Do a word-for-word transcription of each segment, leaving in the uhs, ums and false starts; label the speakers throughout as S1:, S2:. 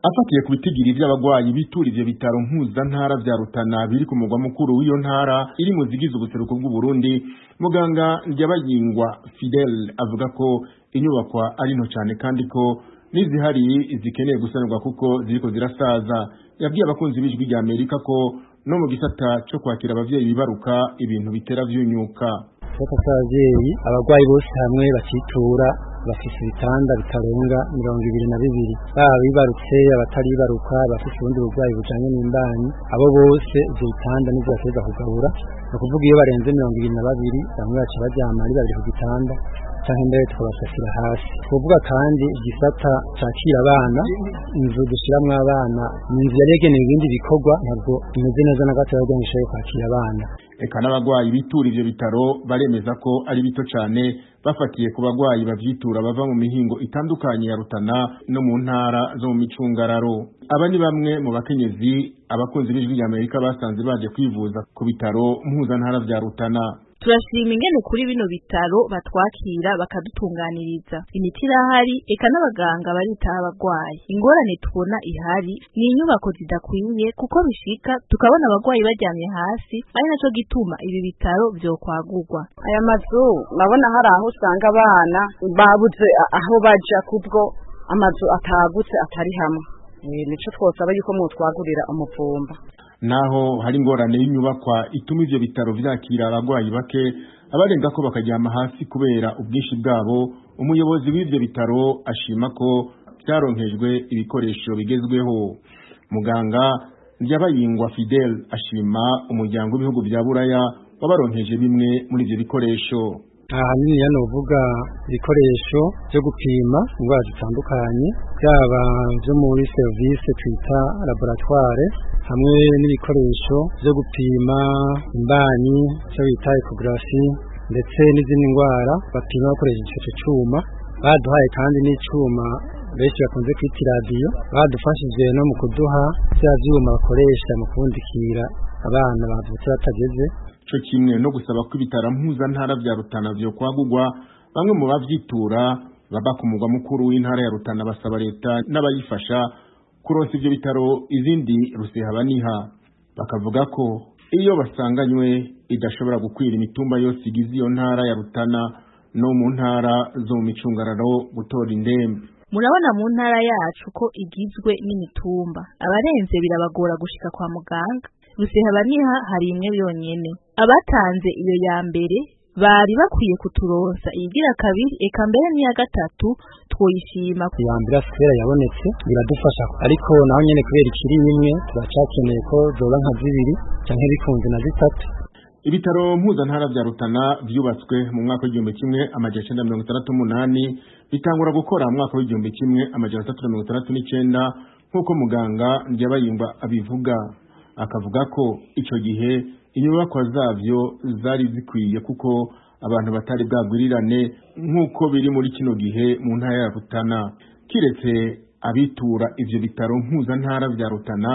S1: Afatiye ku bitigiri by'abagwayi bitura ivyo bitaro mpuzantara vya Rutana biri ku mugwa mukuru w'iyo ntara iri mu zigize ubuseruko bw'u Burundi, muganga Ndyabayingwa Fidel avuga ko inyubakwa ari nto cyane kandi ko n'izihari zikeneye gusanurwa kuko ziriko zirasaza. Yabwiye abakunzi b'ijwi rya Amerika ko no mu gisata cyo kwakira abavyeyi bibaruka ibintu bitera vyunyuka.
S2: Soko cy'abavyeyi abagwayi bose hamwe bacitura bafise ibitanda bitarenga mirongo ibiri na bibiri, baba bibarutse abatari bibaruka bafise ubundi burwayi bujanye n'imbanyi, abo bose ivyo bitanda nivyo bateza kugabura. No kuvuga iyo barenze mirongo ibiri na babiri bamwe baca baryama ari babiri ku gitanda canke mbere tukabasasira hasi. Kuvuga kandi igisata cakira abana, inzu dushiramwo abana ni inzu yari yagenewe ibindi bikorwa, ntabwo imeze neza na gato yagenewe kwakira abana.
S1: Eka n'abagwayi bitura ivyo bitaro baremeza ko ari bito cane bafatiye ku bagwayi bavyitura bava mu mihingo itandukanye ya Rutana no mu ntara zo mu micungararo. Aba ni bamwe mu bakenyezi abakunzi b'ijwi rya Amerika basanze baje kwivuza ku bitaro mpuzantara vya Rutana.
S3: Turashima ingene kuri bino bitaro batwakira bakadutunganiriza, imiti irahari, eka n'abaganga baritaho abagwayi. Ingorane tubona ihari ni inyubako zidakwiye, kuko bishika tukabona abagwayi baryamye hasi, ari naco gituma ibi bitaro vyokwagurwa.
S4: Aya mazu nabona hari aho usanga abana babuze aho baja kubwo amazu atagutse atari hamwe. E, nico twosaba yuko mutwagurira umuvumba.
S1: Naho hari ingorane y'inyubakwa ituma ivyo bitaro vyakira abagwayi bake, abarenga ko bakaryama hasi kubera ubwinshi bwabo. Umuyobozi w'ivyo bitaro ashima ko vyaronkejwe ibikoresho bigezweho. Muganga Ndyabayingwa Fidel ashima umuryango w'ibihugu vya Buraya wabaronkeje bimwe muri ivyo bikoresho.
S2: Ahanini yano uvuga ibikoresho byo gupima indwara zitandukanye, byaba byo muri service twita laboratoire, hamwe n'ibikoresho byo gupima imbanyi cyo bita ecography, ndetse n'izindi ndwara bapima bakoresheje ico cuma. Baduhaye kandi n'icuma benshi bakunze kwita radio, badufashije no mu kuduha bya vyuma bakoresha mu kubundikira abana bavutse batageze.
S1: Co kimwe no gusaba ko ibitaro mpuzantara vya Rutana vyo kwagurwa. Bamwe mu bavyitura baba ku mugwa mukuru w'intara ya Rutana basaba leta n'abayifasha kuronsa ivyo bitaro izindi rusehabaniha. Bakavuga ko iyo basanganywe idashobora gukwira imitumba yose igize iyo ntara ya Rutana no mu ntara zo mu micungararo gutora indembe.
S3: Murabona mu ntara yacu ko igizwe n'imitumba, abarenze birabagora gushika kwa muganga. Rusehabaniha hari imwe yonyene. Abatanze iyo ya mbere bari bakwiye kuturonsa iyigira kabiri, eka mbere n'iya gatatu twoyishima.
S2: Ya mbere asfera yabonetse biradufasha, ariko naho nyene kubera ikiri imwe turacakeneye ko zoba nka zibiri canke bikunze na zitatu.
S1: Ibitaro mpuzantara vya Rutana vyubatswe mu mwaka w'igihumbi kimwe amajana icenda mirongo itandatu n'umunani, bitangura gukora mu mwaka w'igihumbi kimwe amajana atatu mirongo itandatu n'icenda, nk'uko muganga Ndyabayingwa abivuga. Akavuga ko ico gihe inyubakwa zavyo zari zikwiye kuko abantu batari bwagwirirane nk'uko biri muri kino gihe mu ntara ya Rutana. Kiretse abitura ivyo bitaro mpuzantara vya Rutana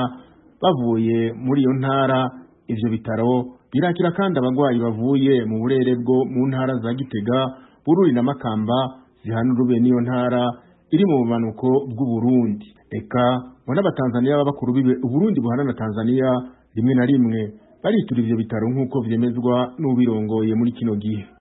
S1: bavuye muri iyo ntara, ivyo bitaro birakira kandi abagwayi bavuye mu burere bwo mu ntara za Gitega, Bururi na Makamba zihana urube n'iyo ntara iri mu bumanuko bw'u Burundi. Eka bona abatanzaniya b'abakuru bibe Uburundi buhana na Tanzania rimwe na rimwe baritura ivyo bitaro nk'uko vyemezwa n'ubirongoye muri kino gihe.